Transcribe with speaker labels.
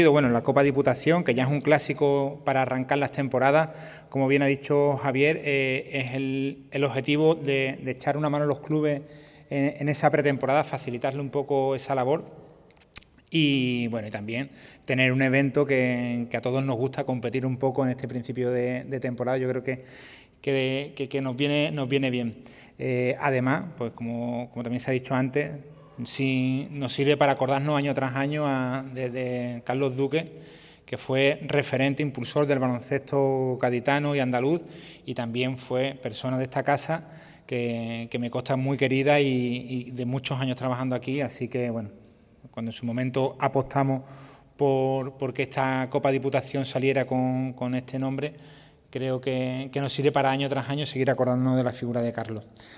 Speaker 1: Bueno, la Copa Diputación, que ya es un clásico para arrancar las temporadas, como bien ha dicho Javier, es el objetivo de echar una mano a los clubes en esa pretemporada, facilitarle un poco esa labor y bueno, y también tener un evento que a todos nos gusta, competir un poco en este principio de temporada. Yo creo que nos viene bien. Además, pues como también se ha dicho antes, sí, nos sirve para acordarnos año tras año de Carlos Duque, que fue referente, impulsor del baloncesto gaditano y andaluz, y también fue persona de esta casa que me consta muy querida y de muchos años trabajando aquí, así que bueno, cuando en su momento apostamos por que esta Copa Diputación saliera con este nombre, creo que nos sirve para año tras año seguir acordándonos de la figura de Carlos.